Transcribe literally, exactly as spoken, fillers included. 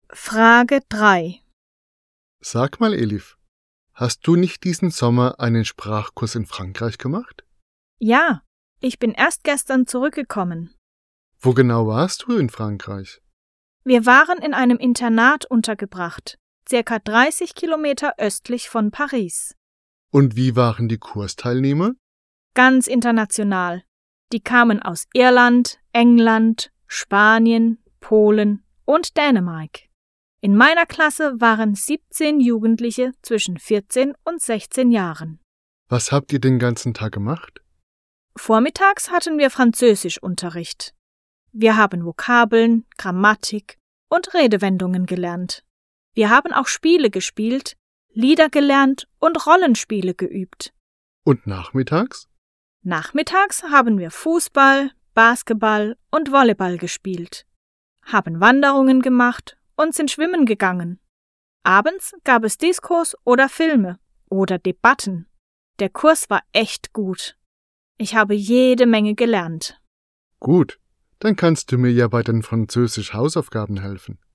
Frage drei. Sag mal, Elif, hast du nicht diesen Sommer einen Sprachkurs in Frankreich gemacht? Ja, ich bin erst gestern zurückgekommen. Wo genau warst du in Frankreich? Wir waren in einem Internat untergebracht, circa dreißig Kilometer östlich von Paris. Und wie waren die Kursteilnehmer? Ganz international. Die kamen aus Irland, England, Spanien, Polen und Dänemark. In meiner Klasse waren siebzehn Jugendliche zwischen vierzehn und sechzehn Jahren. Was habt ihr den ganzen Tag gemacht? Vormittags hatten wir Französischunterricht. Wir haben Vokabeln, Grammatik und Redewendungen gelernt. Wir haben auch Spiele gespielt, Lieder gelernt und Rollenspiele geübt. Und nachmittags? Nachmittags haben wir Fußball, Basketball und Volleyball gespielt, haben Wanderungen gemacht und sind schwimmen gegangen. Abends gab es Diskos oder Filme oder Debatten. Der Kurs war echt gut. Ich habe jede Menge gelernt. Gut, dann kannst du mir ja bei den Französisch-Hausaufgaben helfen.